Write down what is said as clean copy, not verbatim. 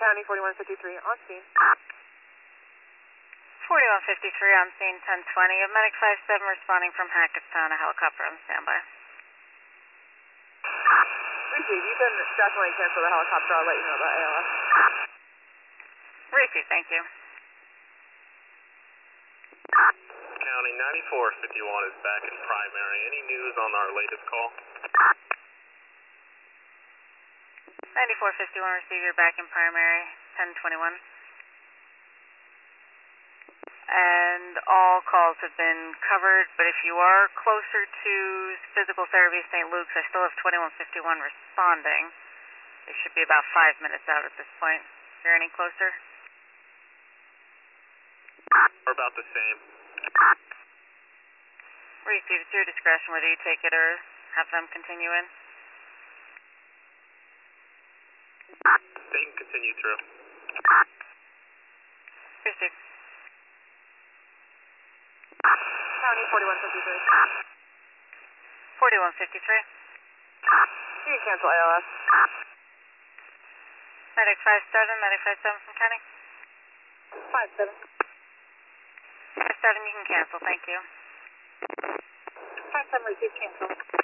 County 4153 on scene. 4153 on scene 1020. A medic 57 responding from Hackettstown, a helicopter on standby. Receive, you can definitely cancel the helicopter. I'll let you know about ALS. Receive, thank you. County 9451 is back in primary. Any news on our latest call? 9451, receive, you're back in primary, 1021. And all calls have been covered, but if you are closer to physical therapy St. Luke's, I still have 2151 responding. They should be about 5 minutes out at this point. If you're any closer? We're about the same. Receive, it's your discretion whether you take it or have them continue in. They can continue through. Receive. County 4153. 4153. You can cancel ALS. Medic 57, Medic 57 from County. 57. 57, you can cancel, thank you. 57, receive, cancel.